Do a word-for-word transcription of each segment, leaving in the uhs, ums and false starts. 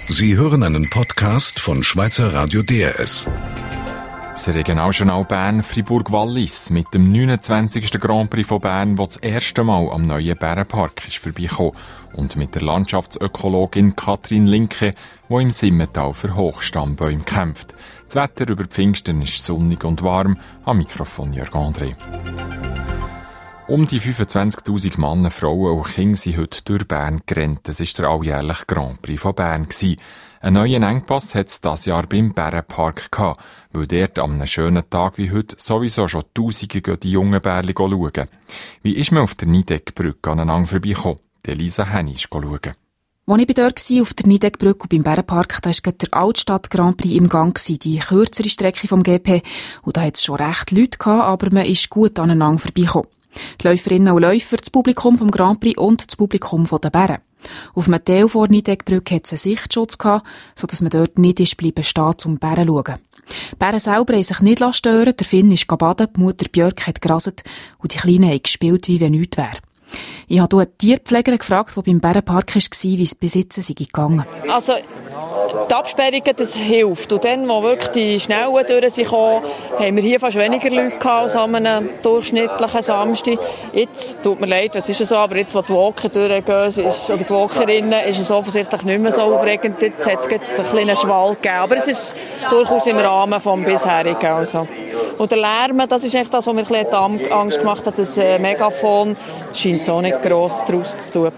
Sie hören einen Podcast von Schweizer Radio D R S. Das Regionaljournal Bern Fribourg-Wallis mit dem neunundzwanzigsten Grand Prix von Bern, das das erste Mal am neuen Bärenpark ist vorbeigekommen. Und mit der Landschaftsökologin Katrin Linke, die im Simmental für Hochstammbäume kämpft. Das Wetter über Pfingsten ist sonnig und warm. Am Mikrofon Jörg André. Um die fünfundzwanzigtausend Männer, Frauen und Kinder sind heute durch Bern gerannt. Das war der alljährliche Grand Prix von Bern. Einen neuen Engpass hat es dieses Jahr beim Bärenpark gehabt, weil dort an einem schönen Tag wie heute sowieso schon Tausende gehen die jungen Bärli schauen. Wie ist man auf der Nideckbrücke aneinander vorbeigekommen? Elisa Henny ist schauen. Als ich dort war, auf der Nideckbrücke und beim Bärenpark, da war der Altstadt Grand Prix im Gang, die kürzere Strecke vom G P. Und da hat es schon recht Leute gehabt, aber man ist gut aneinander vorbeigekommen. Die Läuferinnen und Läufer, das Publikum vom Grand Prix und das Publikum der Bären. Auf einem Teil vor der Nideckbrücke hat es einen Sichtschutz gehabt, sodass man dort nicht ist bleiben stehen, um die Bären zu schauen. Die Bären selber haben sich nicht stören, der Finn ist baden, die Mutter Björk hat gerasselt und die Kleinen haben gespielt, wie wenn nichts wäre. Ich habe eine Tierpflegerin gefragt, die beim Bärenpark war, wie es bis jetzt sei gegangen. Also, die Absperrungen, das hilft. Und dann, wo wirklich die Schnellen durch sind gekommen, haben wir hier fast weniger Leute gehabt als an einem durchschnittlichen Samstag. Jetzt, tut mir leid, das ist ja so, aber jetzt, wo die Walker durchgehen, ist, oder die Walkerinnen, ist es offensichtlich nicht mehr so aufregend. Jetzt hat es einen kleinen Schwall gegeben. Aber es ist durchaus im Rahmen des bisherigen. Also. Und der Lärm, das ist echt das, was mir ein bisschen Angst gemacht hat. Das äh, Megafon scheint so nicht gross daraus zu tun.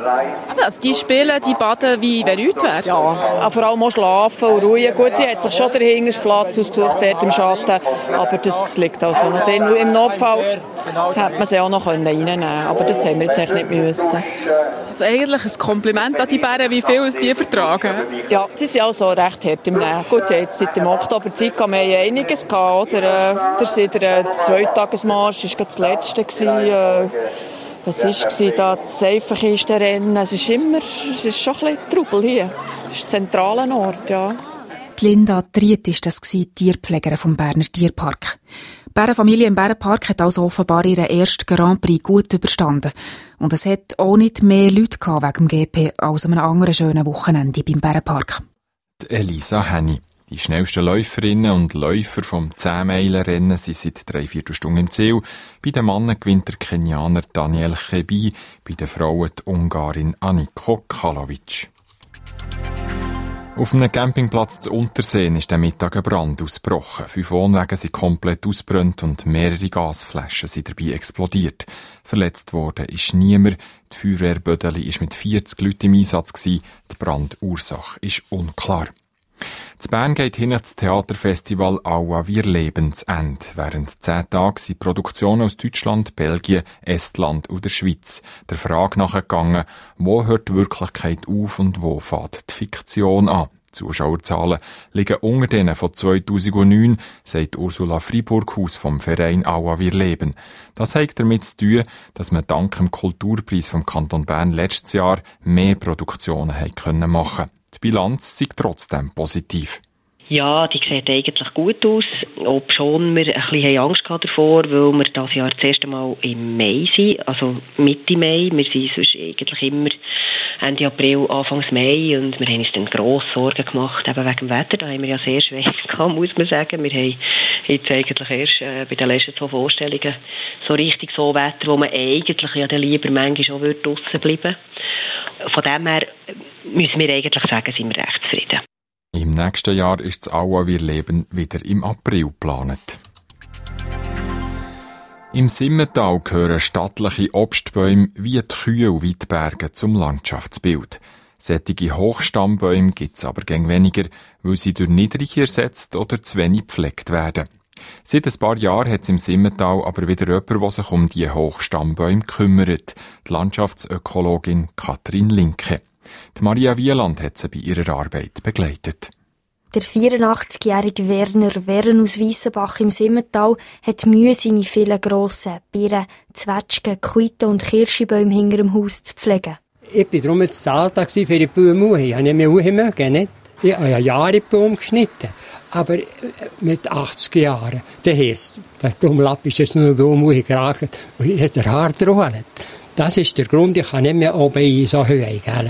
Also die spielen, die baden, wie wenn nichts wäre? Ja, vor allem auch schlafen und ruhen. Gut, sie hat sich schon den Hintersplatz ausgesucht, dort im Schatten, aber das liegt also noch drin. Im Notfall hätte man sie auch noch reinnehmen können, aber das haben wir jetzt echt nicht müssen. Also eigentlich ein Kompliment an die Bären, wie viel es die vertragen? Ja, sie sind auch so recht hart im Nähen. Gut, jetzt seit dem Oktober Zeit haben wir einiges gehabt, oder? Der, der Zweitagesmarsch war das letzte gewesen. Was war da? Das Seifenkistenrennen. Es ist immer, es ist schon ein bisschen Trubel hier. Das ist der zentrale Ort, ja. Die Linda Triet war das, die Tierpflegerin vom Berner Tierpark. Die Bärenfamilie im Bärenpark hat also offenbar ihren ersten Grand Prix gut überstanden. Und es hat auch nicht mehr Leute gehabt wegen dem G P als an einem anderen schönen Wochenende beim Bärenpark. Die Elisa Henny. Die schnellsten Läuferinnen und Läufer vom zehn-Meilen-Rennen sind seit dreiviertel Stunden im Ziel. Bei den Männern gewinnt der Kenianer Daniel Chebi, bei den Frauen die Ungarin Anniko Kalovic. Auf einem Campingplatz zu Unterseen ist am Mittag ein Brand ausgebrochen. Fünf Wohnwagen sind komplett ausgebrannt und mehrere Gasflaschen sind dabei explodiert. Verletzt worden ist niemand. Die Feuerwehrbödeli war mit vierzig Leuten im Einsatz. Die Brandursache ist unklar. In Bern geht hin das Theaterfestival Aua wir leben zu Ende. Während zehn Tagen sind Produktionen aus Deutschland, Belgien, Estland und der Schweiz der Frage nachgegangen, wo hört die Wirklichkeit auf und wo fängt die Fiktion an. Die Zuschauerzahlen liegen unter denen von zweitausendneun, sagt Ursula Friburghaus vom Verein Aua wir leben. Das hat damit zu tun, dass man dank dem Kulturpreis vom Kanton Bern letztes Jahr mehr Produktionen machen konnte. Die Bilanz sei trotzdem positiv. Ja, die sieht eigentlich gut aus, ob schon wir ein bisschen Angst hatten davor, weil wir dieses Jahr das erste Mal im Mai sind, also Mitte Mai. Wir sind sonst eigentlich immer Ende April, Anfang Mai und wir haben uns dann grosse Sorgen gemacht, eben wegen dem Wetter. Da haben wir ja sehr schwer gehabt, muss man sagen. Wir haben jetzt eigentlich erst äh, bei den letzten zwei Vorstellungen so richtig so Wetter, wo man eigentlich ja dann lieber manchmal schon draussen bleiben würde. Von dem her müssen wir eigentlich sagen, sind wir recht zufrieden. Im nächsten Jahr ist das Aua wir leben wieder im April geplant. Im Simmental gehören stattliche Obstbäume wie die Kühe und Weidberge zum Landschaftsbild. Solche Hochstammbäume gibt es aber gern weniger, weil sie durch niedrige ersetzt oder zu wenig gepflegt werden. Seit ein paar Jahren hat es im Simmental aber wieder jemand, der sich um diese Hochstammbäume kümmert. Die Landschaftsökologin Katrin Linke. Die Maria Wieland hat sie bei ihrer Arbeit begleitet. Der vierundachtzigjährige Werner Wern aus Weissenbach im Simmental hat Mühe, seine vielen grossen Birnen, Zwetschgen, Quitten und Kirschbäume hinter dem Haus zu pflegen. Ich war darum jetzt zu alt für die Bäume. Ich habe nicht mehr mögen, nicht? Ich habe ja Jahre Baum geschnitten. Aber mit achtzig Jahren. Das heisst, der Baumlapp ist jetzt nur Baum geraten und jetzt der Haar drohen. Das ist der Grund, ich kann nicht mehr oben in so Höhe gehen.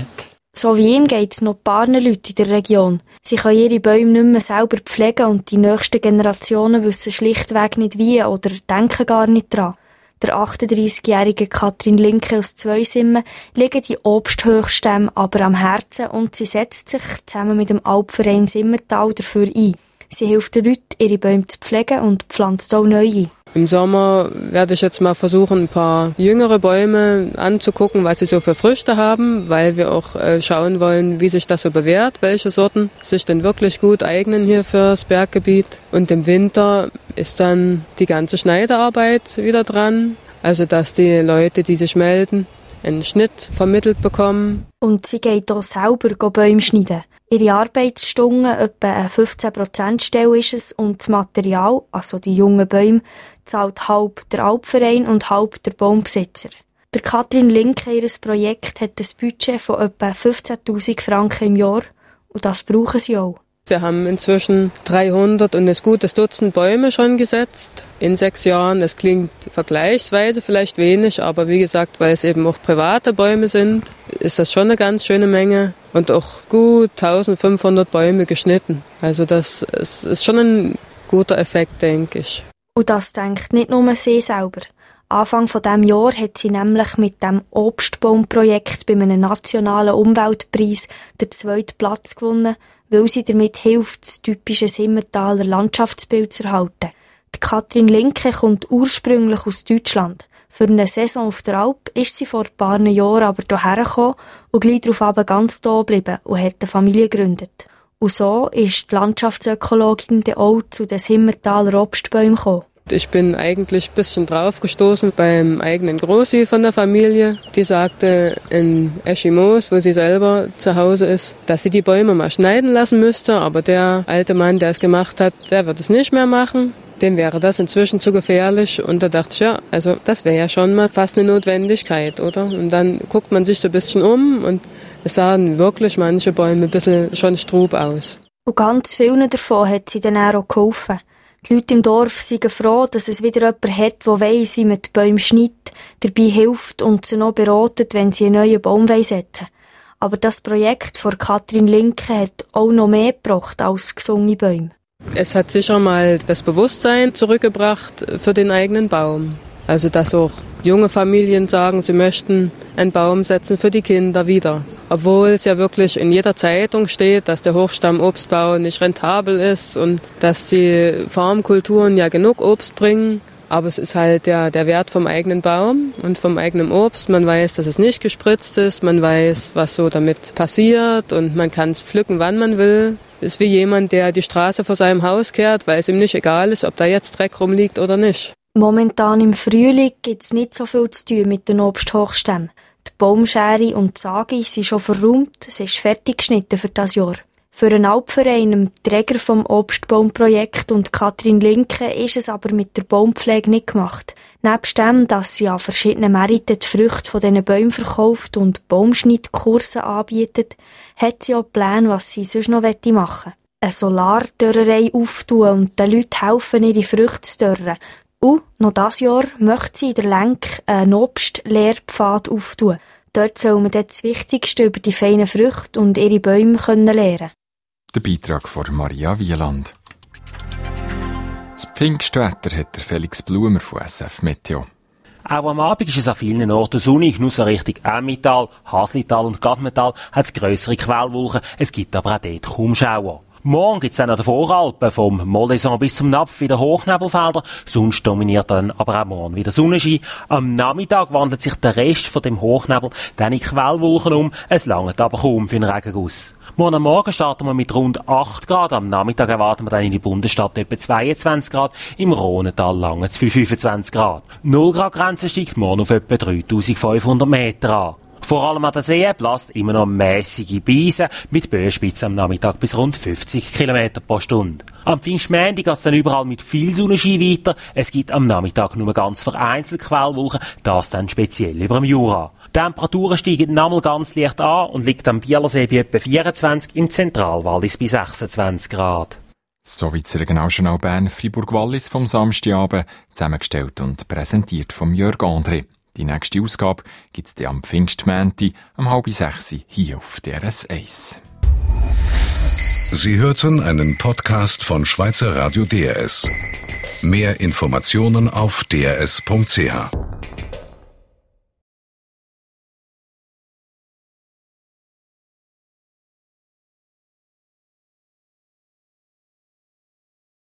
So wie ihm geht es noch ein paar Leute in der Region. Sie können ihre Bäume nicht mehr selber pflegen und die nächsten Generationen wissen schlichtweg nicht wie oder denken gar nicht dran. Der achtunddreissigjährige Katrin Linke aus Zweisimmen liegen die Obsthöchstämme aber am Herzen und sie setzt sich zusammen mit dem Alpverein Simmental dafür ein. Sie hilft den Leuten, ihre Bäume zu pflegen und pflanzt auch neu ein. Im Sommer werde ich jetzt mal versuchen, ein paar jüngere Bäume anzugucken, was sie so für Früchte haben, weil wir auch äh, schauen wollen, wie sich das so bewährt, welche Sorten sich denn wirklich gut eignen hier fürs Berggebiet. Und im Winter ist dann die ganze Schneidearbeit wieder dran, also dass die Leute, die sich melden, einen Schnitt vermittelt bekommen. Und sie geht auch selber Bäume schneiden. Ihre Arbeitsstunden, etwa eine fünfzehn Prozent Stelle ist es, und das Material, also die jungen Bäume, zahlt halb der Alpverein und halb der Baumbesitzer. Der Katrin Linke, ihr Projekt, hat ein Budget von etwa fünfzehntausend Franken im Jahr und das brauchen sie auch. Wir haben inzwischen dreihundert und ein gutes Dutzend Bäume schon gesetzt in sechs Jahren. Das klingt vergleichsweise vielleicht wenig, aber wie gesagt, weil es eben auch private Bäume sind, ist das schon eine ganz schöne Menge und auch gut eintausendfünfhundert Bäume geschnitten. Also das ist, ist schon ein guter Effekt, denke ich. Und das denkt nicht nur sie selber. Anfang von diesem Jahr hat sie nämlich mit dem Obstbaumprojekt bei einem nationalen Umweltpreis den zweiten Platz gewonnen, weil sie damit hilft, das typische Simmentaler Landschaftsbild zu erhalten. Die Katrin Linke kommt ursprünglich aus Deutschland. Für eine Saison auf der Alp ist sie vor ein paar Jahren aber hierher gekommen und gleich darauf ganz da geblieben und hat eine Familie gegründet. Und so ist die Landschaftsökologin dann auch zu den Simmentaler Obstbäumen gekommen. Ich bin eigentlich ein bisschen draufgestoßen beim eigenen Grossi von der Familie. Die sagte in Eschimoos, wo sie selber zu Hause ist, dass sie die Bäume mal schneiden lassen müsste. Aber der alte Mann, der es gemacht hat, der wird es nicht mehr machen. Dem wäre das inzwischen zu gefährlich. Und da dachte ich, ja, also das wäre ja schon mal fast eine Notwendigkeit, oder? Und dann guckt man sich so ein bisschen um und es sahen wirklich manche Bäume ein bisschen schon strub aus. Und ganz vielen davon hat sie dann auch geholfen. Die Leute im Dorf sind froh, dass es wieder jemand hat, der weiss, wie man die Bäume schneidet, dabei hilft und sie noch beratet, wenn sie einen neuen Baum setzen wollen. Aber das Projekt von Katrin Linke hat auch noch mehr gebracht als gesungene Bäume. Es hat sicher mal das Bewusstsein zurückgebracht für den eigenen Baum. Also dass auch junge Familien sagen, sie möchten einen Baum setzen für die Kinder wieder. Obwohl es ja wirklich in jeder Zeitung steht, dass der Hochstammobstbau nicht rentabel ist und dass die Farmkulturen ja genug Obst bringen. Aber es ist halt der, der Wert vom eigenen Baum und vom eigenen Obst. Man weiß, dass es nicht gespritzt ist, man weiß, was so damit passiert und man kann es pflücken, wann man will. Es ist wie jemand, der die Straße vor seinem Haus kehrt, weil es ihm nicht egal ist, ob da jetzt Dreck rumliegt oder nicht. Momentan im Frühling gibt es nicht so viel zu tun mit den Obsthochstämmen. Die Baumschere und die Sage sind schon verräumt, es ist fertig geschnitten für das Jahr. Für einen Alpverein, dem Träger vom Obstbaumprojekt und Katrin Linke, ist es aber mit der Baumpflege nicht gemacht. Nebst dem, dass sie an verschiedenen Märkten die Früchte von diesen Bäumen verkauft und Baumschnittkurse anbietet, hat sie auch Pläne, was sie sonst noch machen möchte. Eine Solardörrerei auftun und den Leuten helfen, ihre Früchte zu dörren. Und noch dieses Jahr möchte sie in der Lenk einen Obstlehrpfad auftun. Dort soll man das Wichtigste über die feinen Früchte und ihre Bäume lernen. Der Beitrag von Maria Wieland. Das Pfingstwetter hat der Felix Blumer von S F Meteo. Auch am Abend ist es an vielen Orten sonnig, nur so Richtung Emmental, Haslital und Gadmental hat es grössere Quellwolken, es gibt aber auch dort kaum Schauer. Morgen gibt es dann an den Voralpen, vom Moleson bis zum Napf wieder Hochnebelfelder, sonst dominiert dann aber auch morgen wieder Sonnenschein. Am Nachmittag wandelt sich der Rest von dem Hochnebel dann in Quellwolken um, es langt aber kaum für einen Regenguss. Morgen am Morgen starten wir mit rund acht Grad, am Nachmittag erwarten wir dann in die Bundesstadt etwa zweiundzwanzig Grad, im Rhonental lange es für fünfundzwanzig Grad. null Grad Grenze steigt morgen auf etwa dreitausendfünfhundert Meter an. Vor allem an der See bläst immer noch mässige Beise mit Böenspitzen am Nachmittag bis rund fünfzig Kilometer pro Stunde. Am Pfingstmontag geht es dann überall mit viel Sonnenschein weiter. Es gibt am Nachmittag nur ganz vereinzelt Quellwolken, das dann speziell über dem Jura. Die Temperaturen steigen nochmal ganz leicht an und liegt am Bielersee bei etwa vierundzwanzig, im Zentralwallis bei sechsundzwanzig Grad. Soweit das Regionaljournal Bern Fribourg-Wallis vom Samstagabend, zusammengestellt und präsentiert vom Jörg André. Die nächste Ausgabe gibt's dann am Pfingstmänti um halb sechs hier auf D R S eins. Sie hörten einen Podcast von Schweizer Radio D R S. Mehr Informationen auf d r s punkt c h.